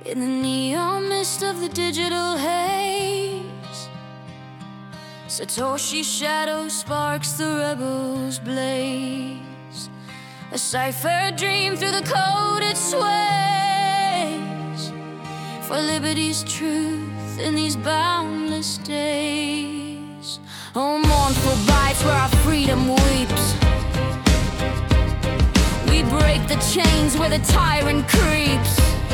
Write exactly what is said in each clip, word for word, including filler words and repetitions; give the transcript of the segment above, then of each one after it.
In the neon mist of the digital haze, Satoshi's shadow sparks the rebel's blaze. A cipher dream through the code it sways, for liberty's truth in these boundless days. Oh, mournful bites where our freedom weeps. We break the chains where the tyrant creeps.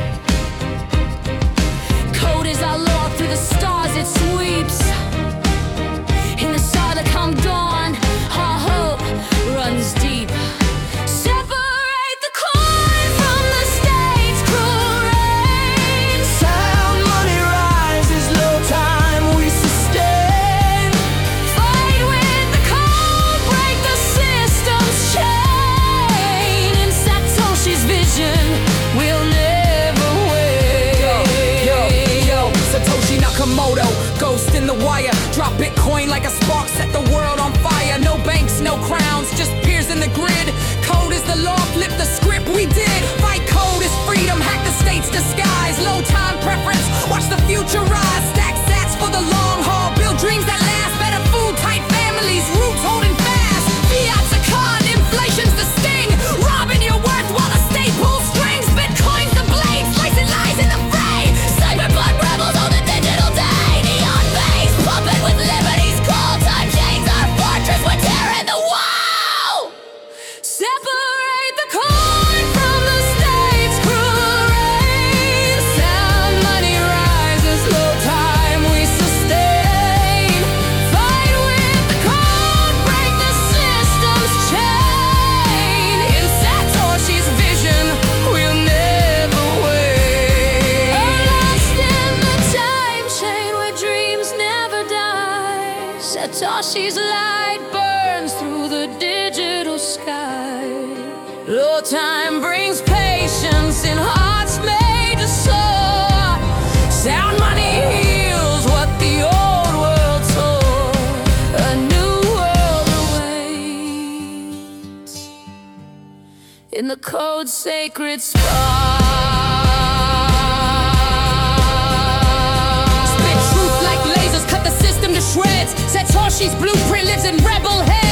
Code is our law, through the stars it sweeps. In the silent calm dawn, our hope runs deep. Separate the coin from the state's cruel reign. Sound money rises, low time we sustain. Fight with the code, break the system's chain. In Satoshi's vision, we'll never wait. Yo, yo, yo, Satoshi Nakamoto, ghost in the wire. Drop Bitcoin like a spark, set the world on fire. No banks, no crowns, just peers in the grid. Code is the law, flip the script, we did. Fight code is freedom, hack the state's disguise. Low time preference, watch the future rise. Stack sats for the long haul, build dreams that last. Better food, tight families, roots holding fast. Fiat's a con, inflation's the sting. Robbing your worth while the state pulls strings. Bitcoin's the blade, slicing lies in the fray. Cyberblood rebels on the digital day. Neon base, pumping with liberty's call. Time chains, our fortress, we're tearing the wall. Separate the coin from the state's cruel reign. Sound money rises, low time we sustain. Fight with the code, break the system's chain. In Satoshi's vision, we'll never wait. Lost in the time chain where dreams never die. Satoshi's light burns through the digital sky. Low time brings patience in hearts made to soar. Sound money heals what the old world tore. A new world awaits in the code's sacred spark. Spit truth like lasers, cut the system to shreds. Satoshi's blueprint lives in rebel heads.